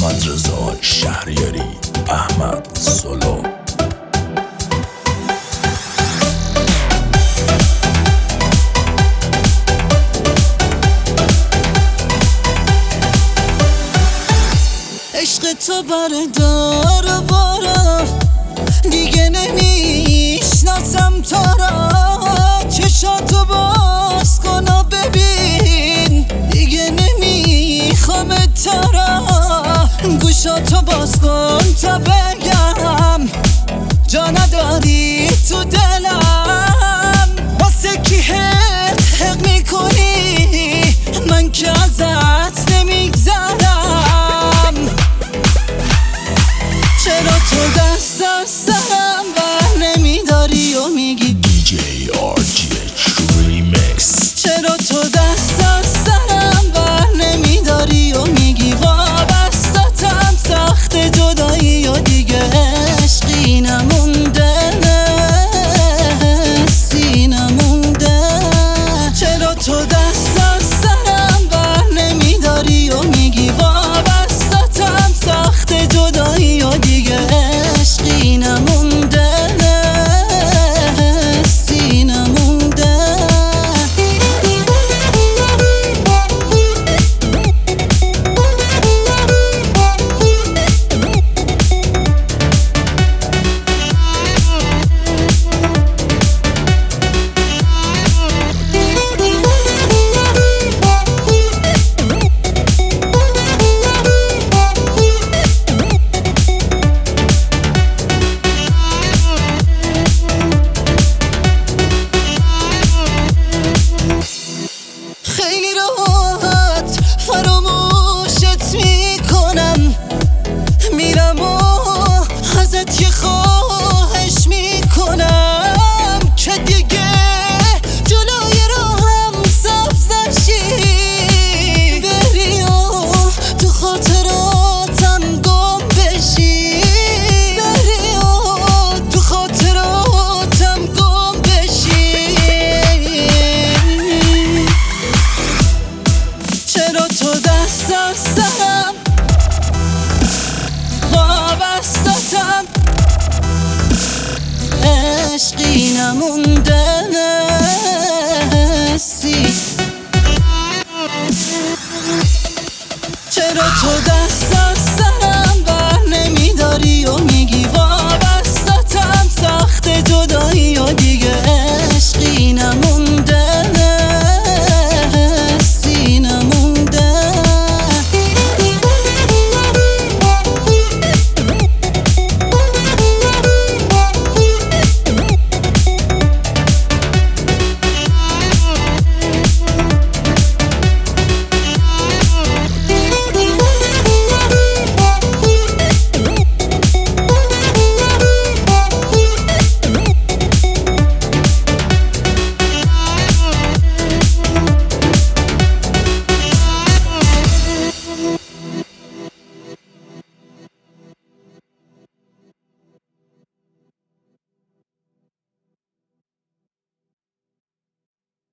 محمد رضا شهریاری، احمد سولو. عشق تو بردار و بارا، دیگه نمیشناسم تو را. چشاتو باز کن و ببین، دیگه نمیخوام تو را. گوشاتو باز کن تا بگم، جا نداری تو دلم. واسه کی حق میکنی، من که ازت نمیگذرم. چرا تو دست از سرم بر نمیداری و میگی DJ RGH Remix. چرا تو دست از سرم بر نمیداری و میگی وابستتم، سخت جدایی و دیگه عشقی نمونده، حسی نمونده. چرا تو دست از سرم بر نمیداری و میگی وابستتم، سخت جدایی و دیگه عشقی نمونده، حسی نمونده. خیلی راحت فراموشت میکنم، میرم و ازت یه خواهش میکنم که دیگه جلوی راهم سبز نشی، بری و تو خاطراتم گم بشی، بری و تو خاطراتم گم بشی. چرا تو دست از سرم وابستتم، عشقی نمونده، حسی. چرا تو دست